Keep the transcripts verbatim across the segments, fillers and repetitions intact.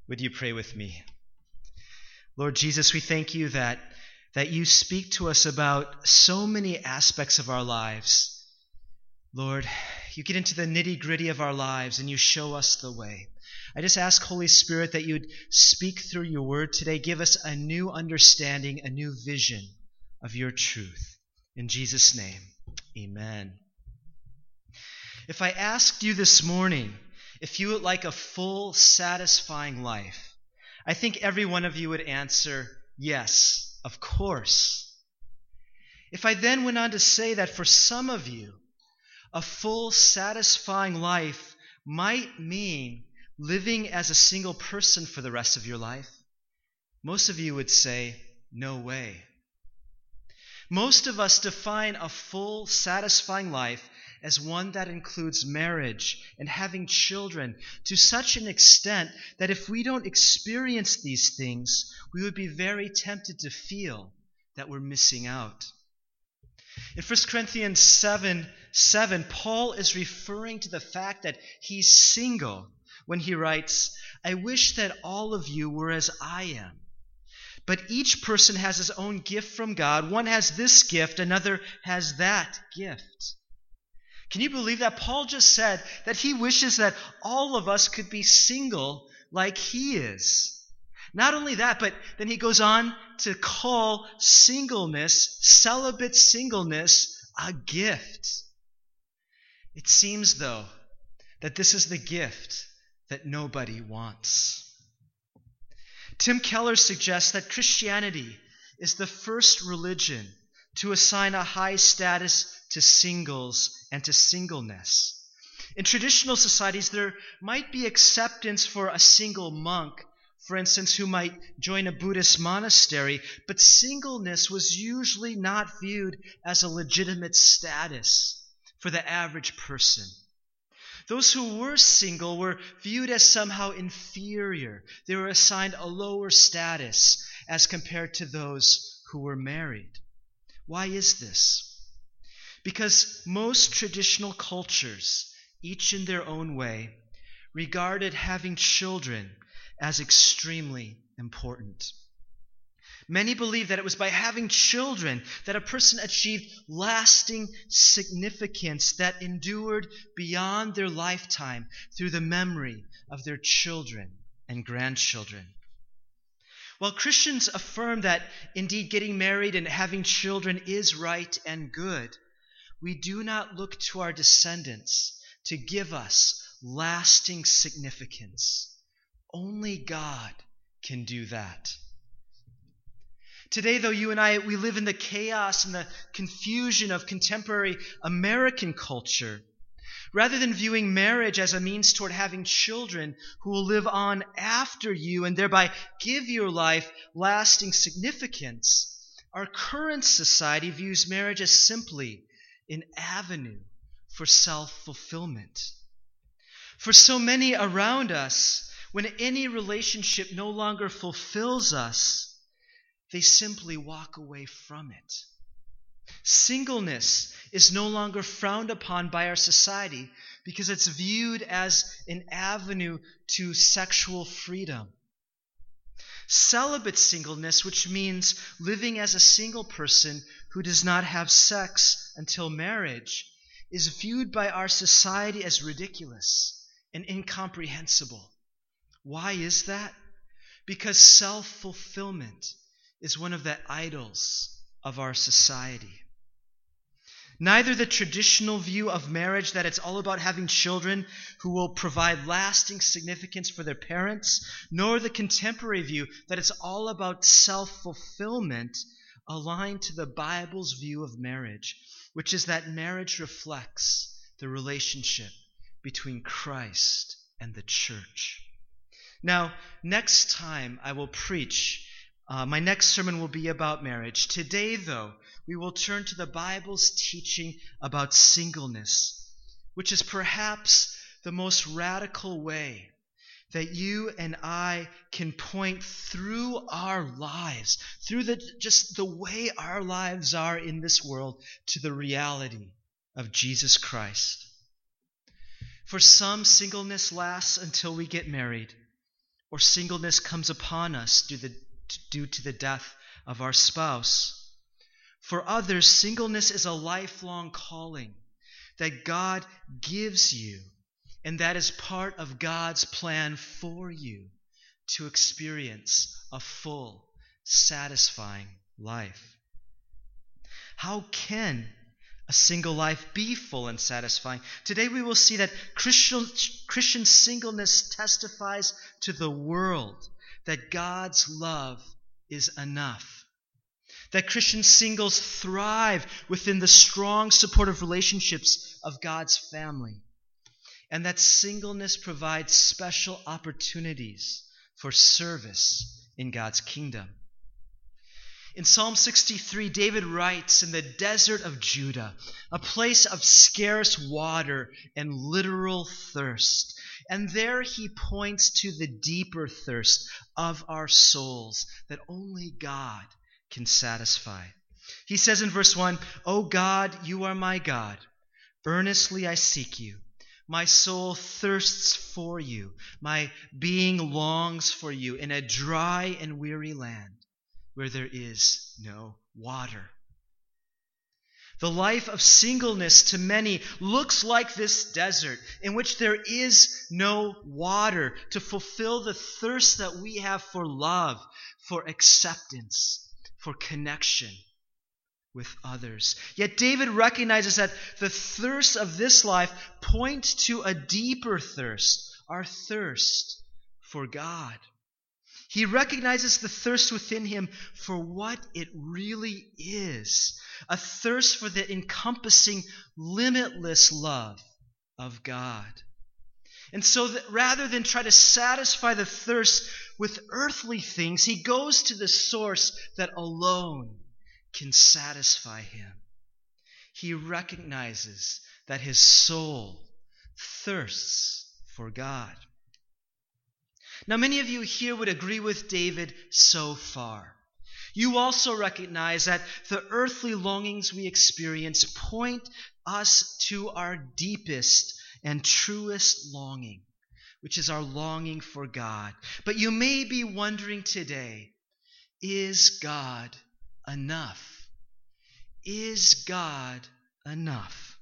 Would you pray with me? Lord Jesus, we thank you that, that you speak to us about so many aspects of our lives. Lord, you get into the nitty-gritty of our lives and you show us the way. I just ask, Holy Spirit, that you'd speak through your word today. Give us a new understanding, a new vision of your truth. In Jesus' name, amen. If I asked you this morning if you would like a full, satisfying life, I think every one of you would answer, yes, of course. If I then went on to say that for some of you, a full, satisfying life might mean living as a single person for the rest of your life, most of you would say, no way. Most of us define a full, satisfying life as one that includes marriage and having children to such an extent that if we don't experience these things, we would be very tempted to feel that we're missing out. In First Corinthians seven, seven, Paul is referring to the fact that he's single when he writes, I wish that all of you were as I am. But each person has his own gift from God. One has this gift, another has that gift. Can you believe that? Paul just said that he wishes that all of us could be single like he is. Not only that, but then he goes on to call singleness, celibate singleness, a gift. It seems, though, that this is the gift that nobody wants. Tim Keller suggests that Christianity is the first religion to assign a high status to singles and to singleness. In traditional societies, there might be acceptance for a single monk, for instance, who might join a Buddhist monastery, but singleness was usually not viewed as a legitimate status for the average person. Those who were single were viewed as somehow inferior. They were assigned a lower status as compared to those who were married. Why is this? Because most traditional cultures, each in their own way, regarded having children as extremely important. Many believed that it was by having children that a person achieved lasting significance that endured beyond their lifetime through the memory of their children and grandchildren. While Christians affirm that indeed getting married and having children is right and good, we do not look to our descendants to give us lasting significance. Only God can do that. Today, though, you and I, we live in the chaos and the confusion of contemporary American culture. Rather than viewing marriage as a means toward having children who will live on after you and thereby give your life lasting significance, our current society views marriage as simply an avenue for self-fulfillment. For so many around us, when any relationship no longer fulfills us, they simply walk away from it. Singleness is no longer frowned upon by our society because it's viewed as an avenue to sexual freedom. Celibate singleness, which means living as a single person who does not have sex until marriage, is viewed by our society as ridiculous and incomprehensible. Why is that? Because self-fulfillment is one of the idols of our society. Neither the traditional view of marriage that it's all about having children who will provide lasting significance for their parents, nor the contemporary view that it's all about self-fulfillment align to the Bible's view of marriage, which is that marriage reflects the relationship between Christ and the church. Now, next time I will preach Uh, my next sermon will be about marriage. Today, though, we will turn to the Bible's teaching about singleness, which is perhaps the most radical way that you and I can point through our lives, through the just the way our lives are in this world, to the reality of Jesus Christ. For some, singleness lasts until we get married. or singleness comes upon us due, the, due to the death of our spouse. For others, singleness is a lifelong calling that God gives you, and that is part of God's plan for you to experience a full, satisfying life. How can a single life be full and satisfying? Today we will see that Christian, Christian singleness testifies to the world that God's love is enough. That Christian singles thrive within the strong, supportive relationships of God's family. And that singleness provides special opportunities for service in God's kingdom. In Psalm sixty-three, David writes, "In the desert of Judah, a place of scarce water and literal thirst." And there he points to the deeper thirst of our souls that only God can satisfy. He says in verse one, "O God, you are my God. Earnestly I seek you. My soul thirsts for you. My being longs for you in a dry and weary land where there is no water." The life of singleness to many looks like this desert in which there is no water to fulfill the thirst that we have for love, for acceptance, for connection with others. Yet David recognizes that the thirst of this life points to a deeper thirst, our thirst for God. He recognizes the thirst within him for what it really is, a thirst for the encompassing, limitless love of God. And so that rather than try to satisfy the thirst with earthly things, he goes to the source that alone can satisfy him. He recognizes that his soul thirsts for God. Now, many of you here would agree with David so far. You also recognize that the earthly longings we experience point us to our deepest and truest longing, which is our longing for God. But you may be wondering today, is God enough? Is God enough?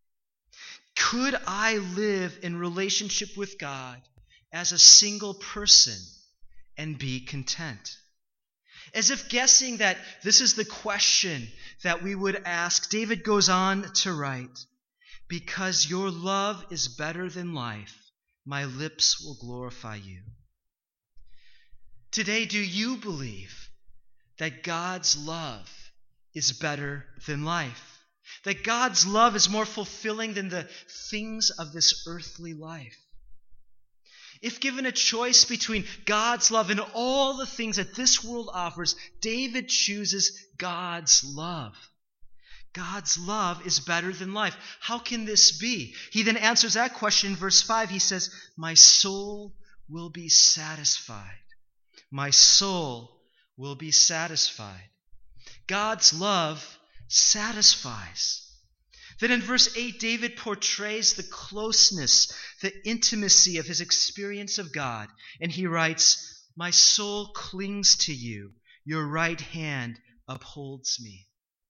Could I live in relationship with God as a single person and be content? As if guessing that this is the question that we would ask, David goes on to write, "Because your love is better than life, my lips will glorify you." Today, do you believe that God's love is better than life? That God's love is more fulfilling than the things of this earthly life? If given a choice between God's love and all the things that this world offers, David chooses God's love. God's love is better than life. How can this be? He then answers that question in verse five. He says, "My soul will be satisfied. My soul will be satisfied." God's love satisfies. Then in verse eight, David portrays the closeness, the intimacy of his experience of God. And he writes, "My soul clings to you. Your right hand upholds me."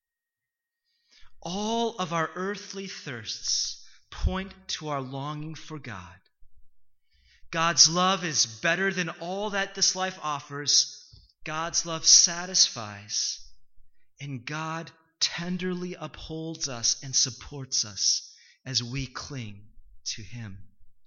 All of our earthly thirsts point to our longing for God. God's love is better than all that this life offers. God's love satisfies. And God tenderly upholds us and supports us as we cling to him.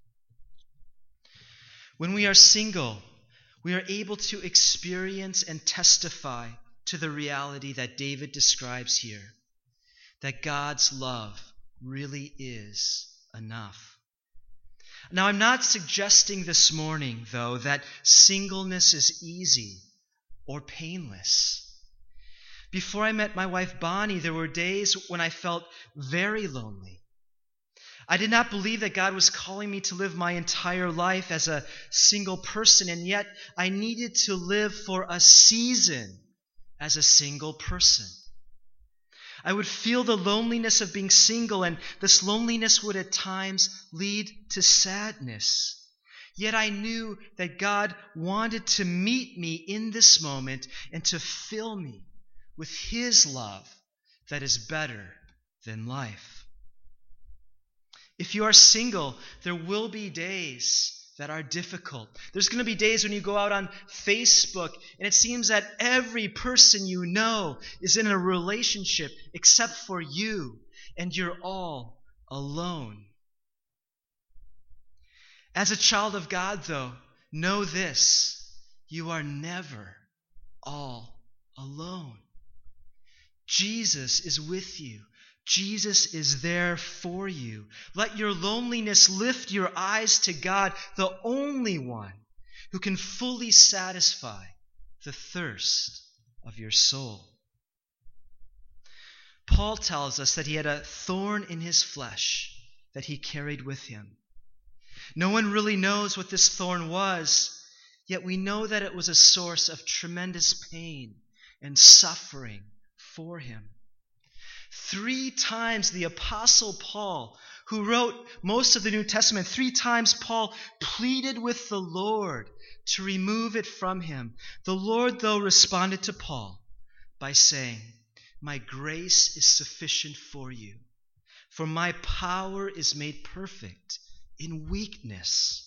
When we are single, we are able to experience and testify to the reality that David describes here, that God's love really is enough. Now, I'm not suggesting this morning, though, that singleness is easy or painless. Before I met my wife Bonnie, there were days when I felt very lonely. I did not believe that God was calling me to live my entire life as a single person, and yet I needed to live for a season as a single person. I would feel the loneliness of being single, and this loneliness would at times lead to sadness. Yet I knew that God wanted to meet me in this moment and to fill me with His love that is better than life. If you are single, there will be days that are difficult. There's going to be days when you go out on Facebook and it seems that every person you know is in a relationship except for you, and you're all alone. As a child of God, though, know this: you are never all alone. Jesus is with you. Jesus is there for you. Let your loneliness lift your eyes to God, the only one who can fully satisfy the thirst of your soul. Paul tells us that he had a thorn in his flesh that he carried with him. No one really knows what this thorn was, yet we know that it was a source of tremendous pain and suffering for him. Three times the Apostle Paul, who wrote most of the New Testament, three times Paul pleaded with the Lord to remove it from him. The Lord, though, responded to Paul by saying, "My grace is sufficient for you, for my power is made perfect in weakness."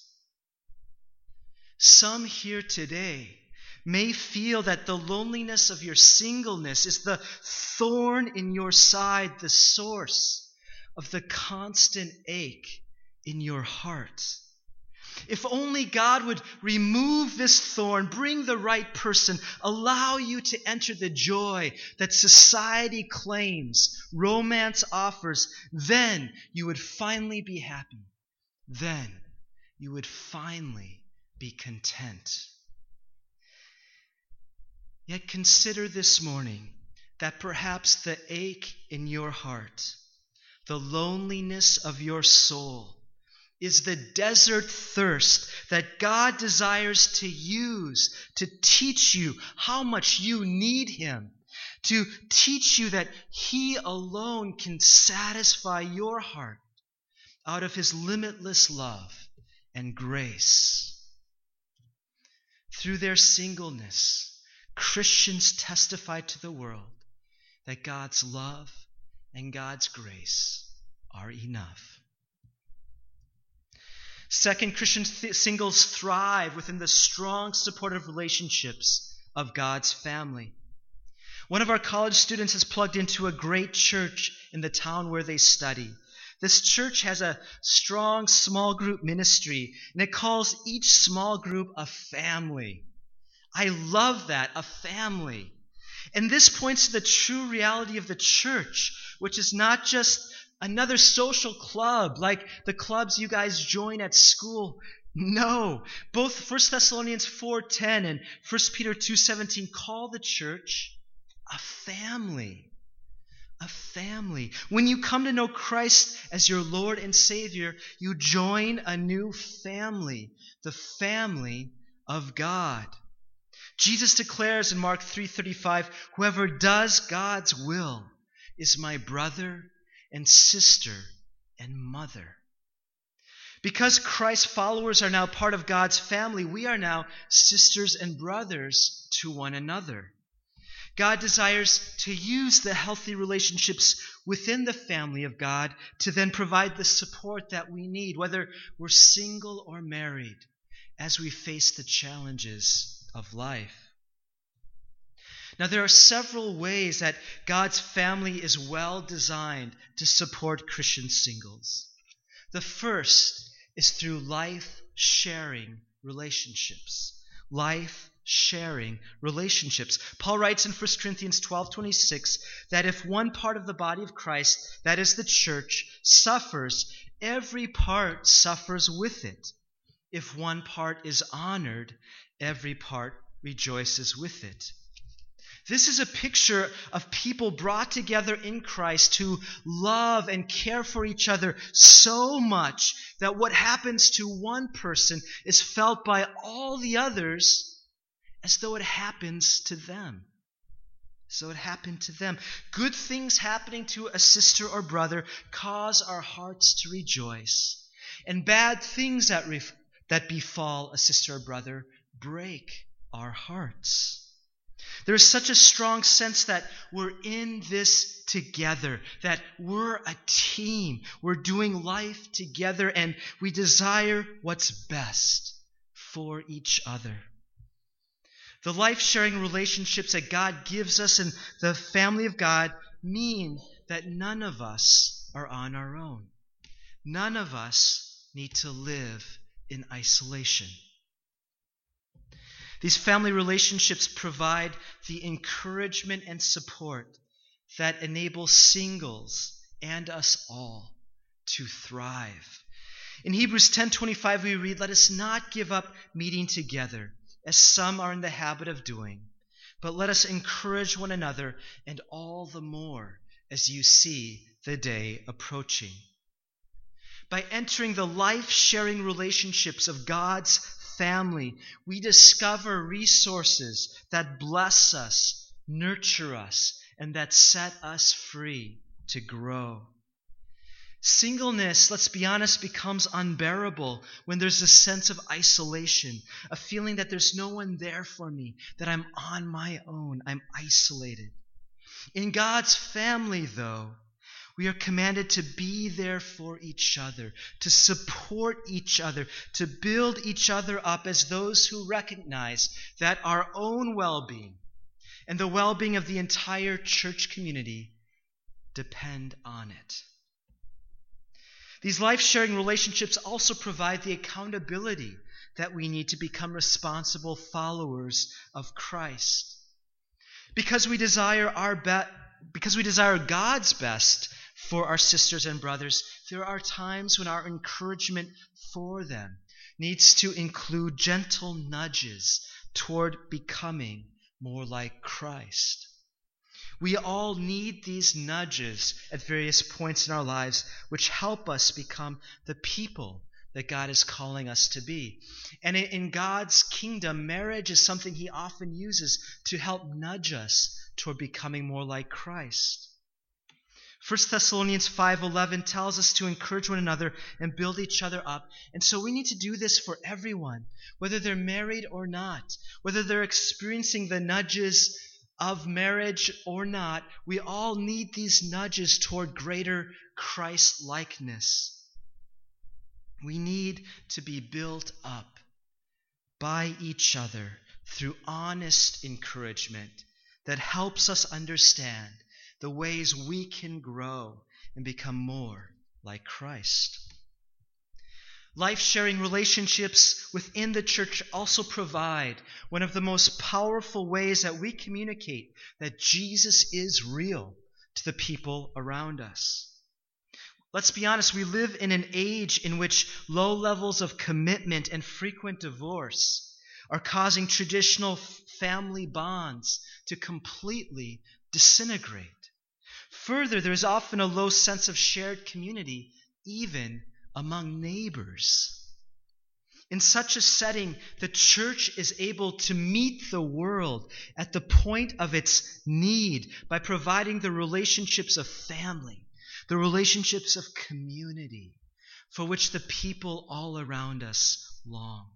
Some here today may feel that the loneliness of your singleness is the thorn in your side, the source of the constant ache in your heart. If only God would remove this thorn, bring the right person, allow you to enter the joy that society claims, romance offers, then you would finally be happy. Then you would finally be content. Yet consider this morning that perhaps the ache in your heart, the loneliness of your soul, is the desert thirst that God desires to use to teach you how much you need Him, to teach you that He alone can satisfy your heart out of His limitless love and grace. Through their singleness, Christians testify to the world that God's love and God's grace are enough. Second, Christian th- singles thrive within the strong, supportive relationships of God's family. One of our college students has plugged into a great church in the town where they study. This church has a strong small group ministry, and it calls each small group a family. I love that, a family. And this points to the true reality of the church, which is not just another social club like the clubs you guys join at school. No, both First Thessalonians four ten and First Peter two seventeen call the church a family. A family. When you come to know Christ as your Lord and Savior, you join a new family, the family of God. Jesus declares in Mark three thirty-five, "Whoever does God's will is my brother and sister and mother." Because Christ's followers are now part of God's family, we are now sisters and brothers to one another. God desires to use the healthy relationships within the family of God to then provide the support that we need, whether we're single or married, as we face the challenges of life. Now, there are several ways that God's family is well designed to support Christian singles. The first is through life-sharing relationships. Life-sharing relationships. Paul writes in First Corinthians twelve twenty-six that if one part of the body of Christ, that is the church, suffers, every part suffers with it. If one part is honored, every part rejoices with it. This is a picture of people brought together in Christ who love and care for each other so much that what happens to one person is felt by all the others as though it happens to them. So it happened to them. Good things happening to a sister or brother cause our hearts to rejoice. And bad things that re- that befall a sister or brother break our hearts. There is such a strong sense that we're in this together, that we're a team. We're doing life together, and we desire what's best for each other. The life-sharing relationships that God gives us in the family of God mean that none of us are on our own. None of us need to live in isolation. These family relationships provide the encouragement and support that enable singles and us all to thrive. In Hebrews ten twenty-five we read, "Let us not give up meeting together, as some are in the habit of doing, but let us encourage one another, and all the more as you see the day approaching." By entering the life-sharing relationships of God's family, we discover resources that bless us, nurture us, and that set us free to grow. Singleness, let's be honest, becomes unbearable when there's a sense of isolation, a feeling that there's no one there for me, that I'm on my own, I'm isolated. In God's family, though, we are commanded to be there for each other, to support each other, to build each other up as those who recognize that our own well-being and the well-being of the entire church community depend on it. These life-sharing relationships also provide the accountability that we need to become responsible followers of Christ. Because we desire our be- because we desire God's best for our sisters and brothers, there are times when our encouragement for them needs to include gentle nudges toward becoming more like Christ. We all need these nudges at various points in our lives, which help us become the people that God is calling us to be. And in God's kingdom, marriage is something He often uses to help nudge us toward becoming more like Christ. First Thessalonians five eleven tells us to encourage one another and build each other up. And so we need to do this for everyone, whether they're married or not, whether they're experiencing the nudges of marriage or not. We all need these nudges toward greater Christ-likeness. We need to be built up by each other through honest encouragement that helps us understand the ways we can grow and become more like Christ. Life-sharing relationships within the church also provide one of the most powerful ways that we communicate that Jesus is real to the people around us. Let's be honest, we live in an age in which low levels of commitment and frequent divorce are causing traditional family bonds to completely disintegrate. Further, there is often a low sense of shared community, even among neighbors. In such a setting, the church is able to meet the world at the point of its need by providing the relationships of family, the relationships of community, for which the people all around us long.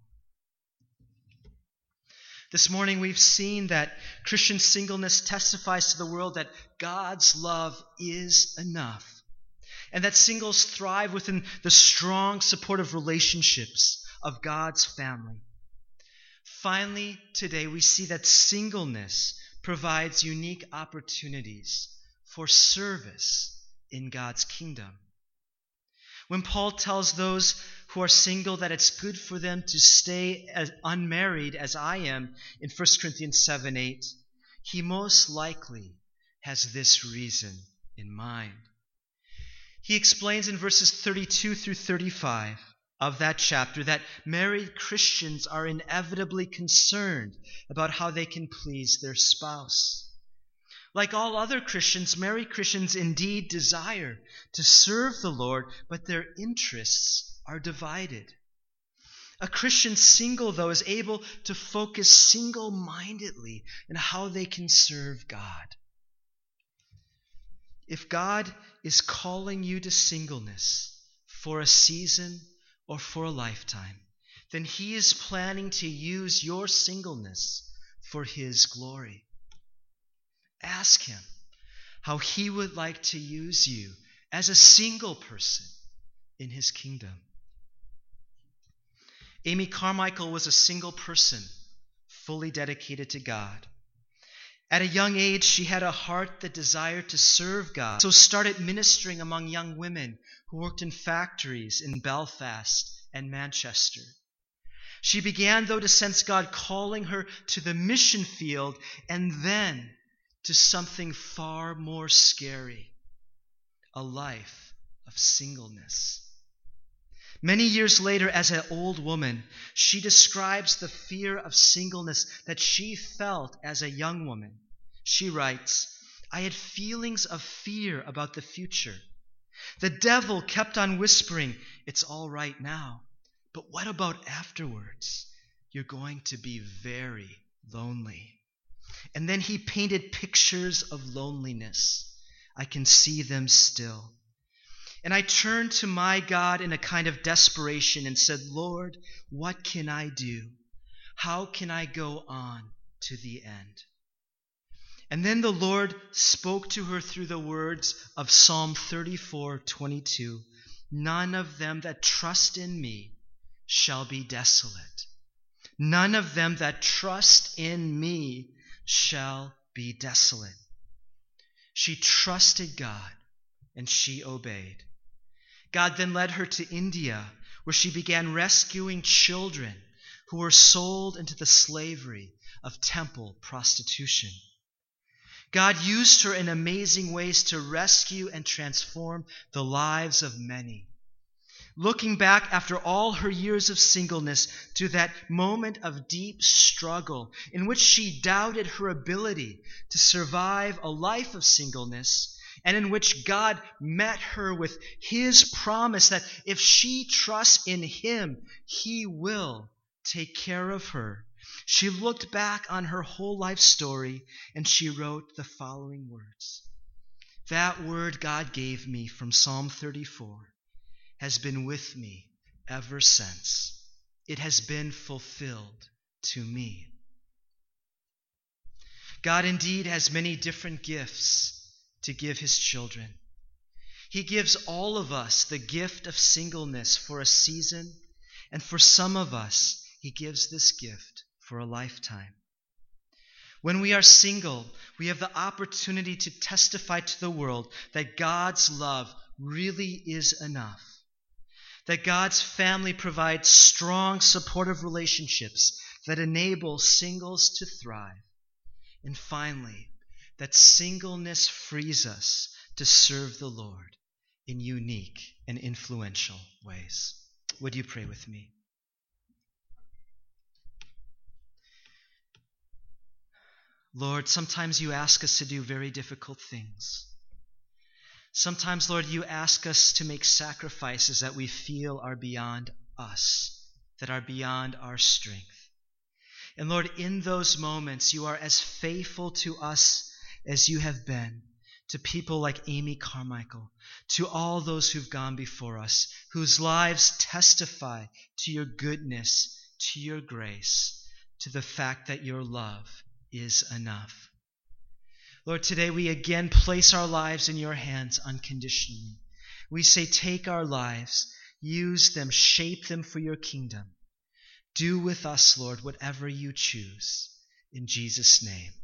This morning we've seen that Christian singleness testifies to the world that God's love is enough, and that singles thrive within the strong, supportive relationships of God's family. Finally, today we see that singleness provides unique opportunities for service in God's kingdom. When Paul tells those who are single that it's good for them to stay as unmarried as I am in First Corinthians seven eight, he most likely has this reason in mind. He explains in verses thirty-two through thirty-five of that chapter that married Christians are inevitably concerned about how they can please their spouse. Like all other Christians, married Christians indeed desire to serve the Lord, but their interests are divided. A Christian single, though, is able to focus single-mindedly on how they can serve God. If God is calling you to singleness for a season or for a lifetime, then he is planning to use your singleness for his glory. Ask him how he would like to use you as a single person in his kingdom. Amy Carmichael was a single person, fully dedicated to God. At a young age, she had a heart that desired to serve God, so started ministering among young women who worked in factories in Belfast and Manchester. She began, though, to sense God calling her to the mission field and then to something far more scary, a life of singleness. Many years later, as an old woman, she describes the fear of singleness that she felt as a young woman. She writes, "I had feelings of fear about the future. The devil kept on whispering, 'It's all right now, but what about afterwards? You're going to be very lonely.' And then he painted pictures of loneliness. I can see them still. And I turned to my God in a kind of desperation and said, 'Lord, what can I do? How can I go on to the end?' And then the Lord spoke to her through the words of Psalm thirty-four twenty-two. 'None of them that trust in me shall be desolate. None of them that trust in me shall be desolate.' She trusted God and she obeyed. God then led her to India, where she began rescuing children who were sold into the slavery of temple prostitution. God used her in amazing ways to rescue and transform the lives of many. Looking back after all her years of singleness to that moment of deep struggle in which she doubted her ability to survive a life of singleness, and in which God met her with his promise that if she trusts in him, he will take care of her. She looked back on her whole life story and she wrote the following words. That word God gave me from Psalm thirty-four has been with me ever since. It has been fulfilled to me. God indeed has many different gifts to give his children. He gives all of us the gift of singleness for a season, and for some of us, he gives this gift for a lifetime. When we are single, we have the opportunity to testify to the world that God's love really is enough, that God's family provides strong, supportive relationships that enable singles to thrive, and finally, that singleness frees us to serve the Lord in unique and influential ways. Would you pray with me? Lord, sometimes you ask us to do very difficult things. Sometimes, Lord, you ask us to make sacrifices that we feel are beyond us, that are beyond our strength. And Lord, in those moments, you are as faithful to us as you have been to people like Amy Carmichael, to all those who've gone before us, whose lives testify to your goodness, to your grace, to the fact that your love is enough. Lord, today we again place our lives in your hands unconditionally. We say, take our lives, use them, shape them for your kingdom. Do with us, Lord, whatever you choose. In Jesus' name.